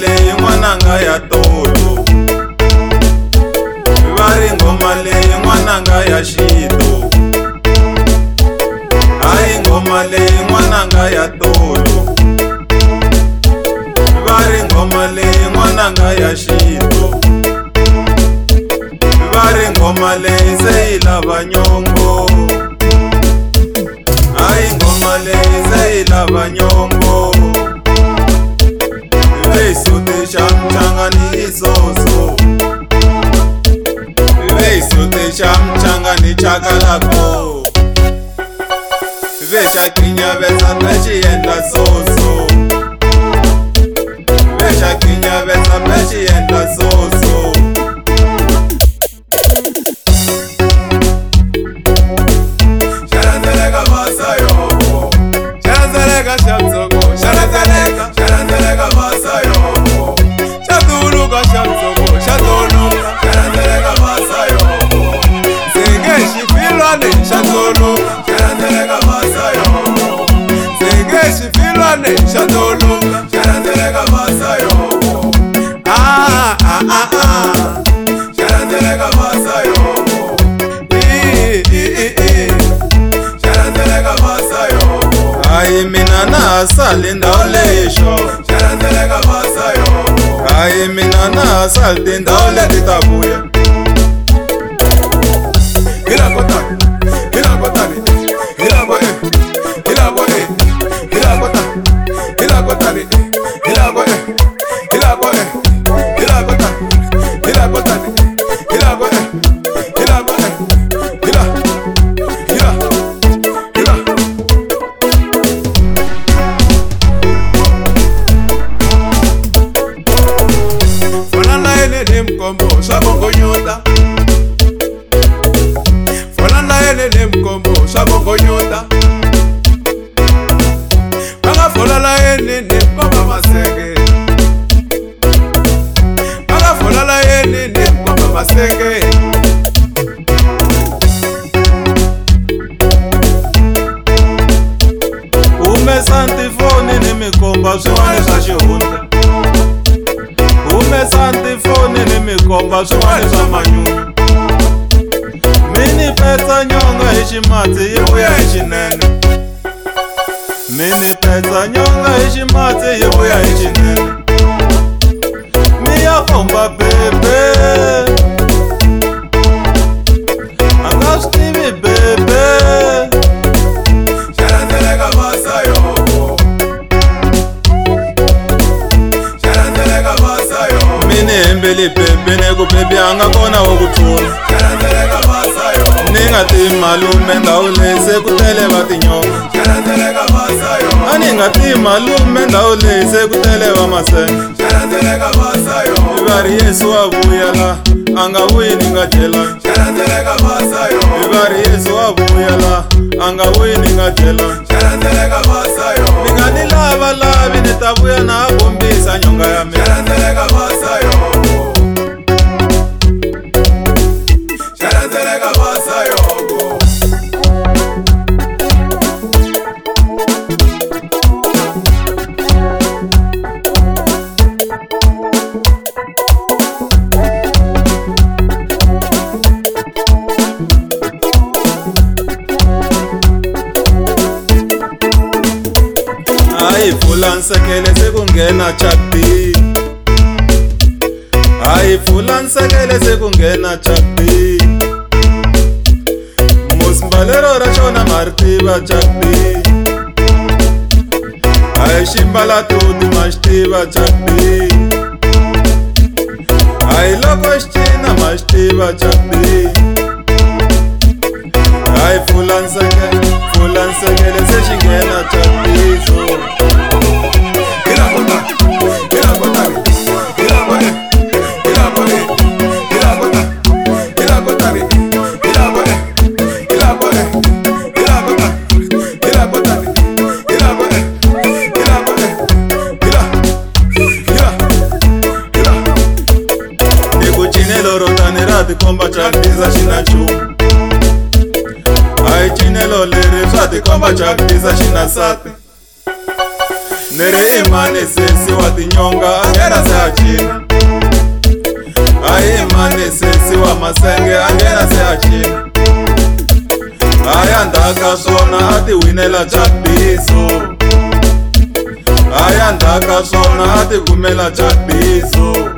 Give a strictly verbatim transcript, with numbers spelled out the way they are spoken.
leyi n'wananga ya tolo, va ri ngoma leyi n'wananga ya xito. Hayi ngoma leyi n'wananga ya tolo, va ri ngoma leyi n'wananga ya xito. Va ri ngoma leyi se yi lava nyongo, hayi ngoma leyi se yi lava nyongo. Ve sote xa mchanga ni isoso, ve sote xa mchanga ni chakalako. Ve xa kinyaveza ve xi endla soso, ve xa kinyaveza ve xi endla soso. Xalandzeleka Masayovo, xalandzeleka Xamtsongo, xalandzeleka, xalandzeleka Masayovo, xa Tuluka Xamtsongo, xa Toluka, xalandzeleka Masayovo. Senge xifilwane xa Toluka, xalandzeleka Masayovo. Senge xifilwane xa Toluka, xalandzeleka Masayovo. Ah ah ah ah, xalandzeleka Masayovo. I i i i, xalandzeleka Masayovo. Hayi mina na ha sali ndhawu lexo, xalandzeleka Masayovo. Hayi mina na ha sali tindhawu leti ta vuya. Hila kotani, hila kotani, hila boe, hila boe, hila kotani, hila kotani, hila boe, hila boe, hila kotani, hila kotani, hila boe, hila boe, hila, hila, hila. Fona la ene ni mkombo, swa bongonyota. Ene mkombo swa bongonyota, banga fola la ene ne mkomba masenge, banga fola la ene ne mkomba masenge. Humesa antifoni ni mikomba swin'wana swa xihundla, humesa antifoni ni mikomba swin'wana swa manyunyu. Mini petsa nyonga hi ximatsi yi vuya hi xinene, mini petsa nyonga hi ximatsi yi vuya hi xinene. Mi ya komba bebe, a nga swi tivi bebe. Xalandzeleka Masayovo, xalandzeleka Masayovo. Mini hembeli bebe ne ku bebe a nga kona wa ku tlula. Xalandzeleka Masayovo, ni nga tivi malume ndhawu leyi se ku tele va tinyonga. Xalandzeleka Masayovo, a ni nga tivi malume ndhawu leyi se ku tele va masenge. Xalandzeleka Masayovo, va ri Yesu wa vuya la a nga vuyi ni nga dyelanga. Xalandzeleka Masayovo, va ri Yesu wa vuya la a nga vuyi ni nga dyelanga. Xalandzeleka Masayovo, ni nga ni lava lavi ni ta vuya na ha bombisa nyonga ya mina. Xalandzeleka Masayovo, xalandzeleka Masayovo. Hayi pfula nsekele se ku nghena chakti, hayi pfula nsekele se ku nghena chakti. Musimbalero ra xona ma ri tiva chakti, hayi ximbalatuti ma xi tiva chakti, hayi loko xi cina ma xi tiva chakti. Hayi pfula nsekele, pfula nsekele se xi nghena chaktiso. Hila kotani, hila kotani, hila boe, hila boe, hila kotani, hila kotani, hila boe, hila boe, hila kotani, hila kotani, hila boe, hila boe, hila, hila, hila. Ni ku cinelo ro tani ra tikomba chaktiza xina nchumu, hayi cinelo leri swa tikomba chaktiza xina nsati. ni ri imani sesi wa tinyonga angena se achina. Ai imani sesi wa masenge angena se achina. Aya ndaka sona ati winela chapiso. Aya ndaka sona ati kumela chapiso.